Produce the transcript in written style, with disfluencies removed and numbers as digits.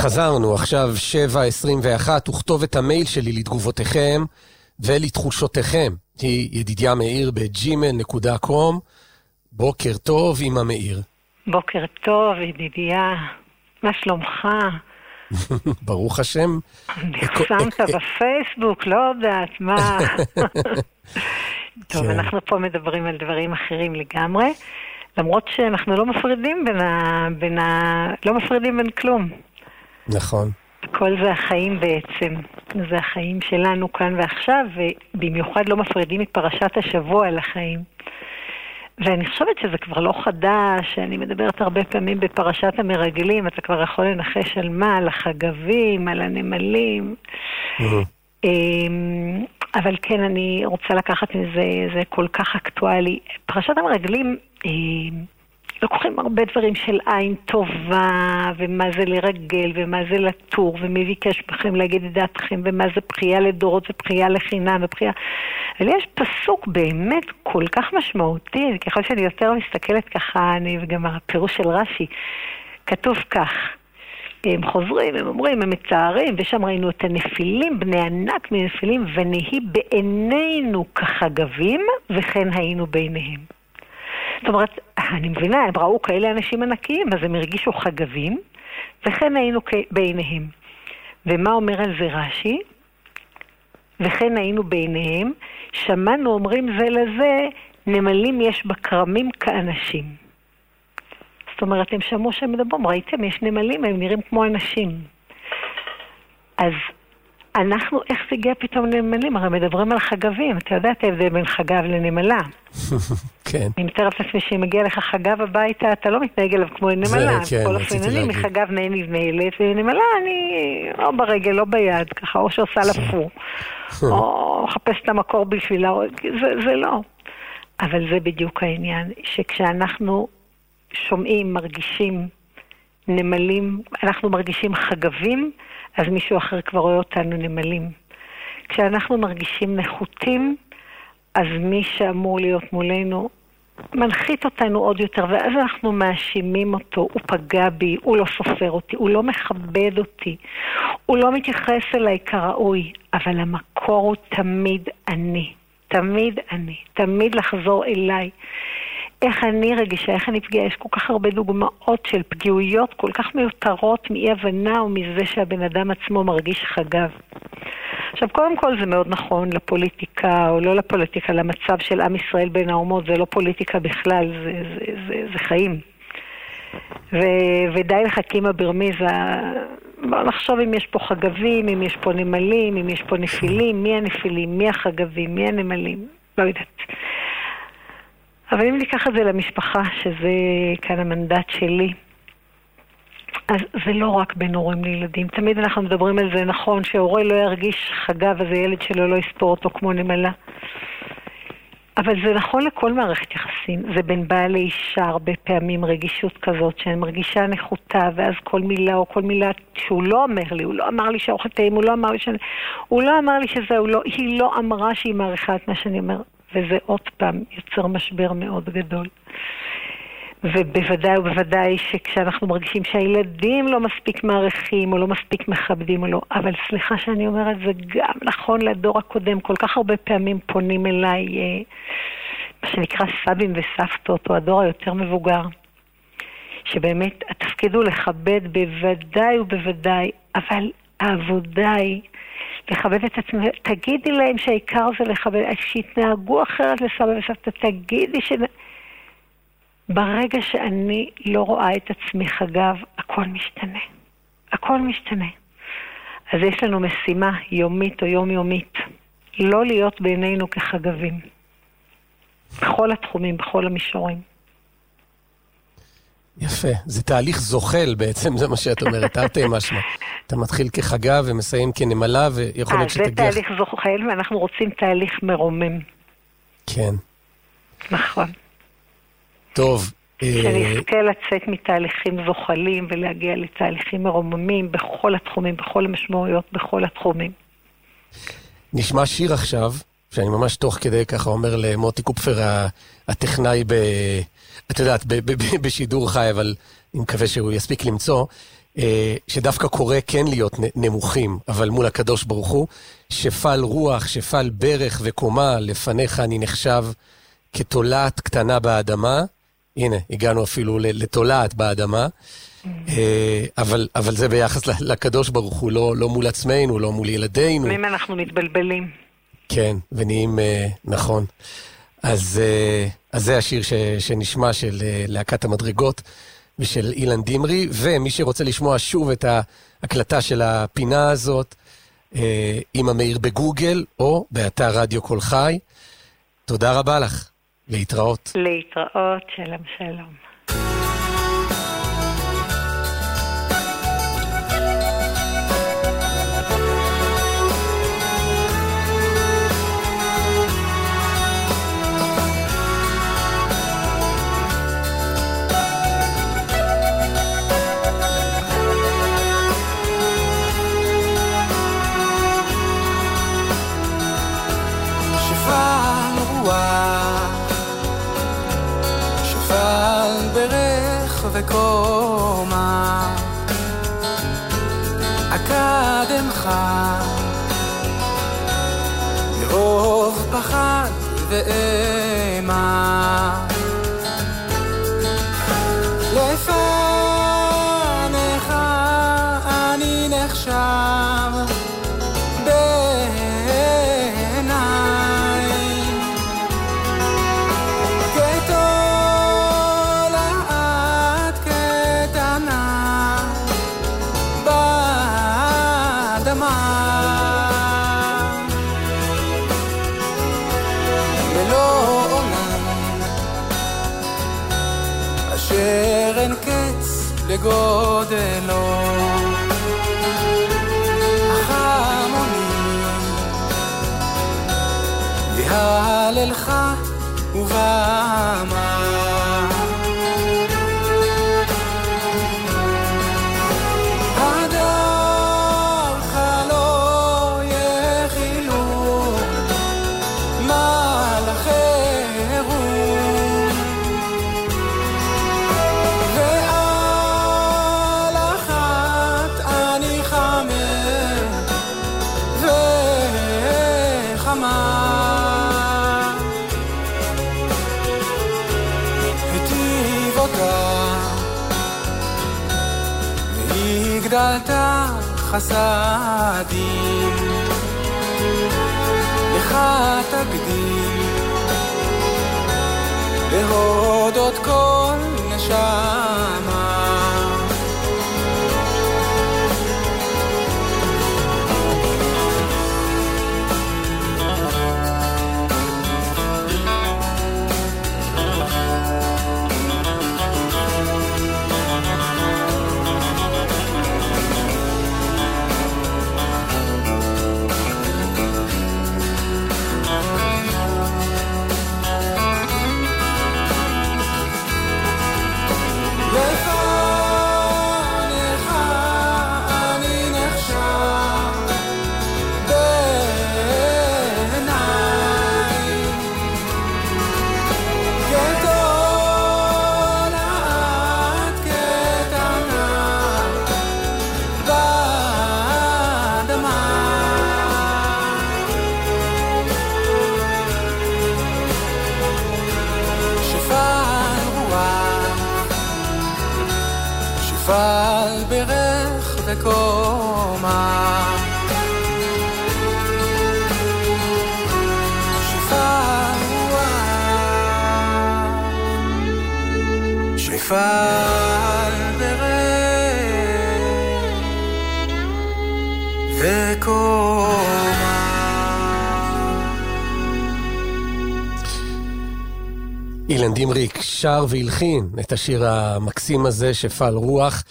חזרנו, עכשיו 7:21, וכתוב את המייל שלי לתגובותיכם ולתחושותיכם. היא ידידיה מאיר ב@gmail.com. בוקר טוב, אמא מאיר. בוקר טוב, ידידיה. מה שלומך? ברוך השם. נחסמת בפייסבוק, לא יודעת, מה? טוב, אנחנו פה מדברים על דברים אחרים לגמרי, למרות שאנחנו לא מפרידים לא מפרידים בין כלום. נכון. כל זה החיים בעצם, זה החיים שלנו כאן ועכשיו, ובמיוחד לא מפרידים את פרשת השבוע על החיים. ואני חושבת שזה כבר לא חדש, אני מדברת הרבה פעמים בפרשת המרגלים, אתה כבר יכול לנחש על מה, על החגבים, על הנמלים. אבל כן, אני רוצה לקחת מזה, זה כל כך אקטואלי. פרשת המרגלים לוקחים הרבה דברים של עין טובה, ומה זה לרגל, ומה זה לטור, ומי ביקש בכם להגיד את דעתכם, ומה זה בחייה לדורות, ובחייה לחינם, ובחייה... אבל יש פסוק באמת כל כך משמעותי, ככל שאני יותר מסתכלת ככה, וגם הפירוש של רש"י, כתוב כך, הם חוזרים, הם אומרים, הם מצערים, ושם ראינו את הנפילים, בני ענק מנפילים, ונהי בעינינו כחגבים, וכן היינו ביניהם. זאת אומרת, אני מבינה, הם ראו כאלה אנשים ענקיים, אז הם הרגישו חגבים, וכן היינו בעיניהם. ומה אומר על זה רש"י? וכן היינו בעיניהם, שמענו אומרים זה לזה, נמלים יש בכרמים כאנשים. זאת אומרת, הם שמעו שהם מדברים, ראיתם, יש נמלים, הם נראים כמו אנשים. אז אנחנו, איך זה הגיע פתאום לנמלים? הרי מדברים על חגבים, אתה יודע את ההבדל בין חגב לנמלה. כן. אני מתארת לעצמי שאם מגיע לך חגב הביתה, אתה לא מתנהג אליו כמו נמלה. זה, כן, כל אופן, אני מחגב נהי נבנהלת, ונמלה אני או ברגל, לא ביד, ככה, או שעושה לפו, או חפש את המקור בשבילה, זה לא. אבל זה בדיוק העניין, שכשאנחנו שומעים, מרגישים נמלים, אנחנו מרגישים חגבים, אז מישהו אחר כבר רואה אותנו נמלים. כשאנחנו מרגישים נחותים, אז מי שאמור להיות מולנו מנחית אותנו עוד יותר, ואז אנחנו מאשימים אותו, הוא פגע בי, הוא לא סופר אותי, הוא לא מכבד אותי, הוא לא מתייחס אליי כראוי, אבל המקור הוא תמיד אני, תמיד אני, תמיד לחזור אליי. איך אני רגישה, איך אני פגיעה, יש כל כך הרבה דוגמאות של פגיעויות כל כך מיותרות מאי הבנה או מזה שהבן אדם עצמו מרגיש חגב. עכשיו, קודם כל זה מאוד נכון לפוליטיקה או לא לפוליטיקה, למצב של עם ישראל בין האומות, זה לא פוליטיקה בכלל, זה חיים. ודי לחכים הברמיזה, בוא נחשוב אם יש פה חגבים, אם יש פה נמלים, אם יש פה נפילים, מי הנפילים, מי החגבים, מי הנמלים, לא יודעת. אבל אם ניקח את זה למשפחה, שזה כאן המנדט שלי, אז זה לא רק בין הורים לילדים. תמיד אנחנו מדברים על זה, נכון, שההורה לא ירגיש חגב, אז הילד שלו לא יספור אותו כמו נמלה. אבל זה נכון לכל מערכת יחסים. זה בין בעל לאישה, הרבה פעמים רגישות כזאת, שאני מרגישה נחותה, ואז כל מילה או כל מילה שהוא לא אומר לי, הוא לא אמר לי שהאוכל טעים, הוא לא אמר לי הוא לא אמר לי שזה, היא לא אמרה שהיא מעריכה את מה שאני אומר. וזה עוד פעם יוצר משבר מאוד גדול. ובוודאי ובוודאי שכשאנחנו מרגישים שהילדים לא מספיק מעריכים או לא מספיק מכבדים או לא, אבל סליחה שאני אומרת, זה גם נכון לדור הקודם, כל כך הרבה פעמים פונים אליי, מה שנקרא סבים וסבתות, או הדור היותר מבוגר, שבאמת התפקיד הוא לכבד בוודאי ובוודאי, אבל העבודה היא לכבד את עצמם, תגידי להם שהעיקר זה לכבד, שיתנהגו אחרת לסבא וסבתא, תגידי ברגע שאני לא רואה את עצמי חגב, הכל משתנה. הכל משתנה. אז יש לנו משימה יומית או יומיומית, לא להיות בעינינו כחגבים. בכל התחומים, בכל המישורים. יפה, זה תהליך זוחל בעצם, זה מה שאת אומרת, תרתי משמע. אתה מתחיל כחגב ומסיים כנמלה, ויכול להיות שתגיח... זה תהליך זוחל, ואנחנו רוצים תהליך מרומם. כן. נכון. טוב. שנזכה לצאת מתהליכים זוחלים, ולהגיע לתהליכים מרוממים, בכל התחומים, בכל המשמעויות, בכל התחומים. נשמע שיר עכשיו, שאני ממש תוך כדי ככה אומר למוטי קופפר, הטכנאי את יודעת, בשידור חי, אבל אני מקווה שהוא יספיק למצוא. שדווקא קורא כן להיות נמוכים, אבל מול הקדוש ברוך הוא, שפל רוח, שפל ברך וקומה, לפניך אני נחשב כתולעת קטנה באדמה, הנה, הגענו אפילו לתולעת באדמה, אבל זה ביחס לקדוש ברוך הוא, לא מול עצמנו, לא מול ילדינו. אם אנחנו מתבלבלים. כן, ונהיים נכון. אז זה השיר שנשמע של להקת המדרגות ושל אילן דמרי, ומי שרוצה לשמוע שוב את ההקלטה של הפינה הזאת, עם המאיר בגוגל או באתר רדיו כל חי. תודה רבה לך. להתראות. להתראות, שלום שלום. שפל ברך וקומה אקדמך מרוב פחד ואימה לפניך אני נחשב לגודלו החמוני יהללך ובמה הדרך לא יחילו מלאכי רום גדלת חסדים לך תקדים להודות כל נשמה שפל ברך וקומה שפל ברך וקומה. אילן דמרי שר והלחין את השיר המקסים הזה, שפל רוח.